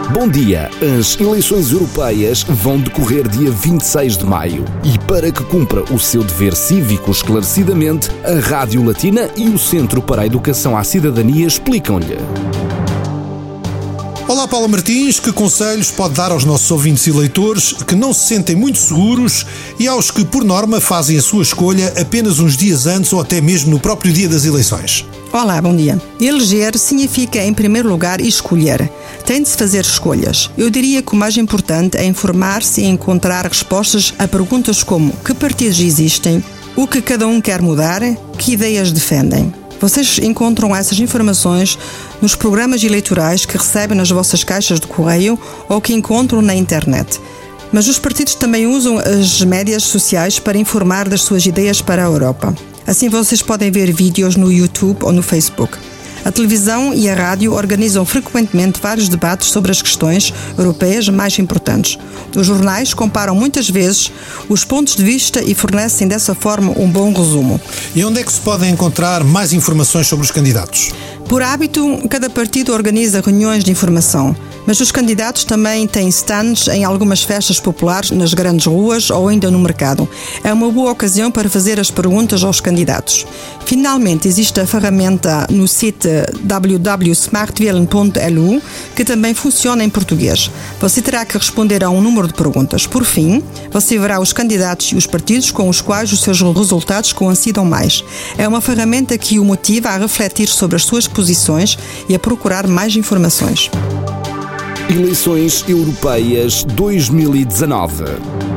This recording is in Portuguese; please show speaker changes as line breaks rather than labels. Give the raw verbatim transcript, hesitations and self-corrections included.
Bom dia! As eleições europeias vão decorrer dia vinte e seis de maio e para que cumpra o seu dever cívico esclarecidamente, a Rádio Latina e o Centro para a Educação à Cidadania explicam-lhe.
Olá, Paula Martins, que conselhos pode dar aos nossos ouvintes e leitores que não se sentem muito seguros e aos que, por norma, fazem a sua escolha apenas uns dias antes ou até mesmo no próprio dia das eleições?
Olá, bom dia. Eleger significa, em primeiro lugar, escolher. Tem de se fazer escolhas. Eu diria que o mais importante é informar-se e encontrar respostas a perguntas como: que partidos existem? O que cada um quer mudar? Que ideias defendem? Vocês encontram essas informações nos programas eleitorais que recebem nas vossas caixas de correio ou que encontram na internet. Mas os partidos também usam as médias sociais para informar das suas ideias para a Europa. Assim vocês podem ver vídeos no YouTube ou no Facebook. A televisão e a rádio organizam frequentemente vários debates sobre as questões europeias mais importantes. Os jornais comparam muitas vezes os pontos de vista e fornecem dessa forma um bom resumo.
E onde é que se podem encontrar mais informações sobre os candidatos?
Por hábito, cada partido organiza reuniões de informação, mas os candidatos também têm stands em algumas festas populares nas grandes ruas ou ainda no mercado. É uma boa ocasião para fazer as perguntas aos candidatos. Finalmente, existe a ferramenta no site w w w ponto smartwählen ponto l u que também funciona em português. Você terá que responder a um número de perguntas. Por fim, você verá os candidatos e os partidos com os quais os seus resultados coincidam mais. É uma ferramenta que o motiva a refletir sobre as suas posições e a procurar mais informações.
Eleições Europeias dois mil e dezanove.